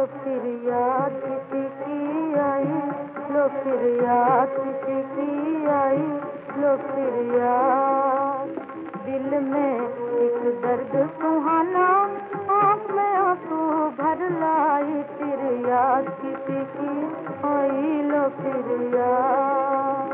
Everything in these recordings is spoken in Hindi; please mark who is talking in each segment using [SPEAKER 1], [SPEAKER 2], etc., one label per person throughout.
[SPEAKER 1] फिर याद किसी की आई, लो फिर याद किसी की आई, लो फिर याद। दिल में एक दर्द सुहाना, आँख में आंसू भर लाई, फिर याद किसी की आई, लो फिर याद।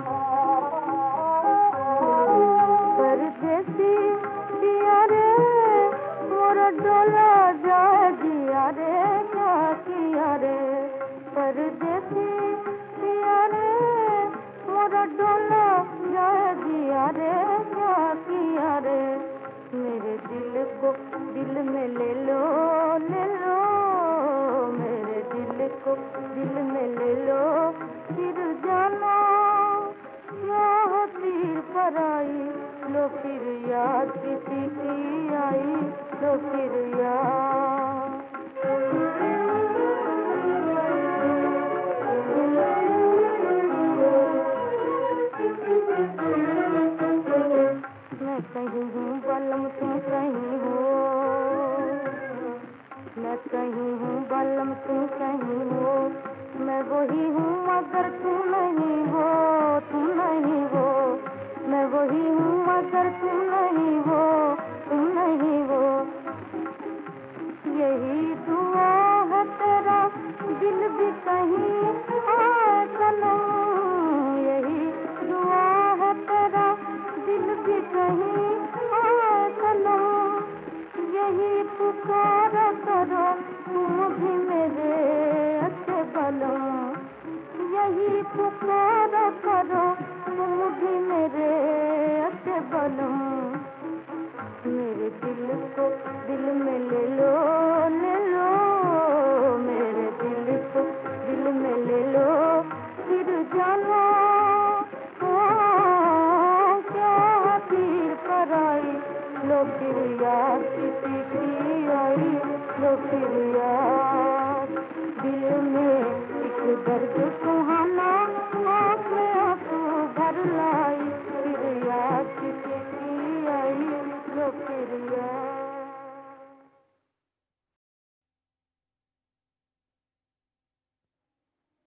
[SPEAKER 1] परदेसी पिया रे मोरा डोला जाए जिया रे, क्या किया रे। परदेसी पिया रे मोरा डोला जाए जिया रे, क्या किया रे। मेरे दिल को दिल में ले लो, ले लो, मेरे दिल को दिल में ले लो, फिर जाना क्या तीर पर आई, लो फिर याद किसी की आई, लो फिर याद। मैं कहीं हूँ बलम तुम कहीं हो, मैं कहीं हूँ बलम तुम कहीं हो, मैं वही हूँ मगर तुम नहीं हो, तुम नहीं हो। मैं वही हूँ मगर तुम नहीं हो, तुम नहीं हो। यही दुआ है तेरा दिल भी कहीं आए सनम, यही दुआ है तेरा दिल भी कहीं आए सनम। यही पुकारा करो तुम भी मेरे अच्छे बलम, यही पुकारा करो तुम भी मेरे अच्छे बलम। मेरे दिल को दिल में ले लो, ले लो, मेरे दिल को दिल में ले लो, फिर जाना क्या तीर पर आई, लो फिर याद किसी की आई, लो फिर याद।